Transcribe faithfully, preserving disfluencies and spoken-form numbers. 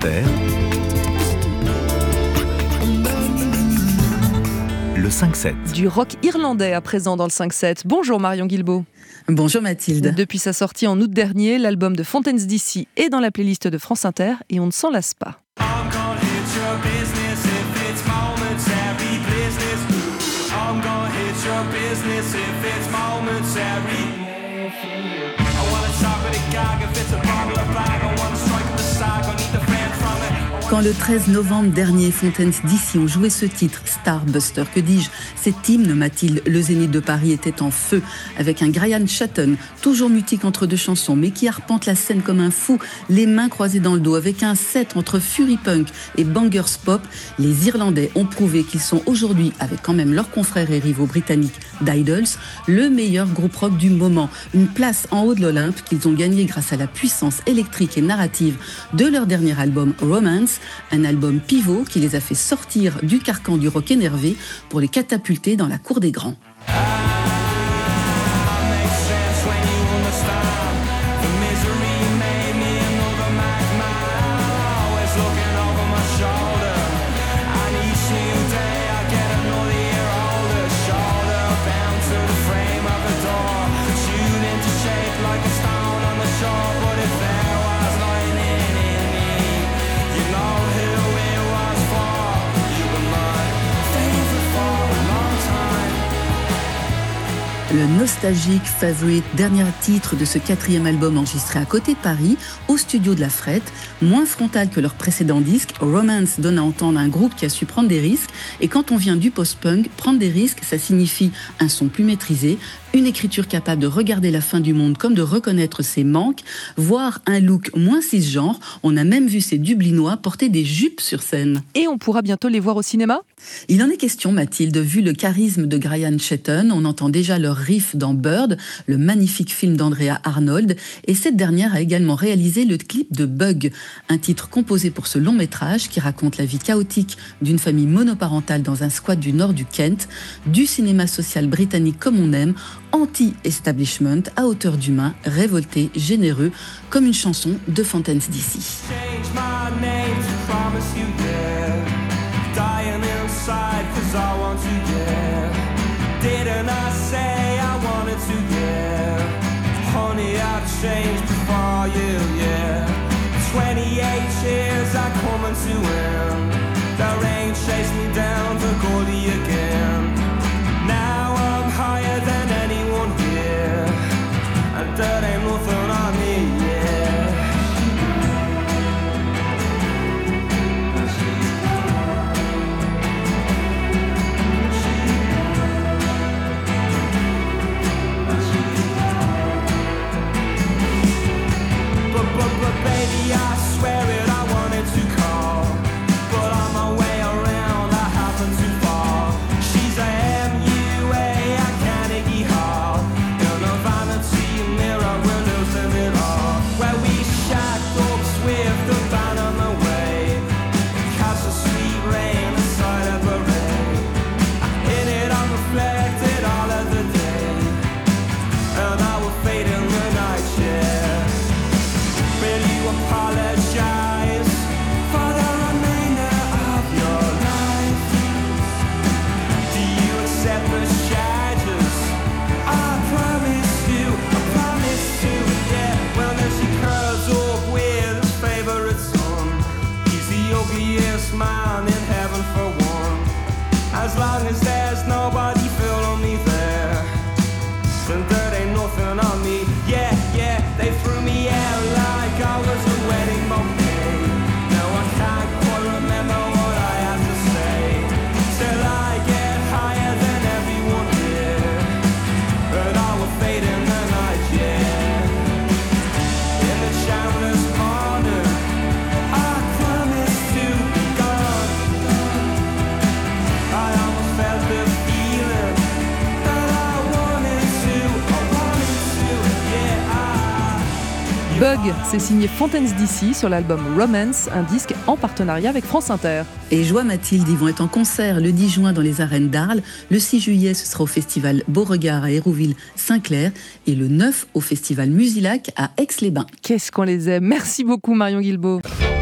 Inter, le cinq sept. Du rock irlandais à présent dans le cinq sept. Bonjour Marion Guilbault. Bonjour Mathilde. Depuis sa sortie en août dernier, l'album de Fontaines D C est dans la playlist de France Inter et on ne s'en lasse pas. Quand le treize novembre dernier, Fontaines D C ont joué ce titre, Starbuster, que dis-je, cet hymne, Mathilde, le Zénith de Paris était en feu, avec un Graham Chatton, toujours mutique entre deux chansons, mais qui arpente la scène comme un fou, les mains croisées dans le dos, avec un set entre Fury Punk et Bangers Pop. Les Irlandais ont prouvé qu'ils sont aujourd'hui, avec quand même leurs confrères et rivaux britanniques d'Idols, le meilleur groupe rock du moment. Une place en haut de l'Olympe qu'ils ont gagnée grâce à la puissance électrique et narrative de leur dernier album Romance, un album pivot qui les a fait sortir du carcan du rock énervé pour les catapulter dans la cour des grands. Le nostalgique Favorite, dernier titre de ce quatrième album enregistré à côté de Paris, au studio de La Frette, moins frontal que leur précédent disque. Romance donne à entendre un groupe qui a su prendre des risques. Et quand on vient du post-punk, prendre des risques, ça signifie un son plus maîtrisé, une écriture capable de regarder la fin du monde comme de reconnaître ses manques, voire un look moins cisgenre. On a même vu ces Dublinois porter des jupes sur scène. Et on pourra bientôt les voir au cinéma ? Il en est question, Mathilde. Vu le charisme de Graham Chatton, on entend déjà leur riff dans Bird, le magnifique film d'Andrea Arnold. Et cette dernière a également réalisé le clip de Bug, un titre composé pour ce long métrage qui raconte la vie chaotique d'une famille monoparentale dans un squat du nord du Kent, du cinéma social britannique comme on aime, anti-establishment, à hauteur d'humain, révolté, généreux, comme une chanson de Fontaines D C. As long as there's nobody follow me there, then there ain't nothing on me. Yeah, yeah, they threw me out like I was a wedding bouquet. Now I can't quite remember what I had to say. Till I get higher than everyone here, but I will fade in the night, yeah. In the shameless corner, I promise to be gone. I almost felt the feeling that I wanted to, I wanted to, yeah. I... Bug, c'est signé Fontaines D C sur l'album Romance, un disque en partenariat avec France Inter. Et Joie Mathilde, ils vont être en concert le dix juin dans les arènes d'Arles. Le six juillet, ce sera au festival Beauregard à Hérouville-Saint-Clair. Et le neuf au festival Musilac à Aix-les-Bains. Qu'est-ce qu'on les aime. Merci beaucoup Marion Guilbault.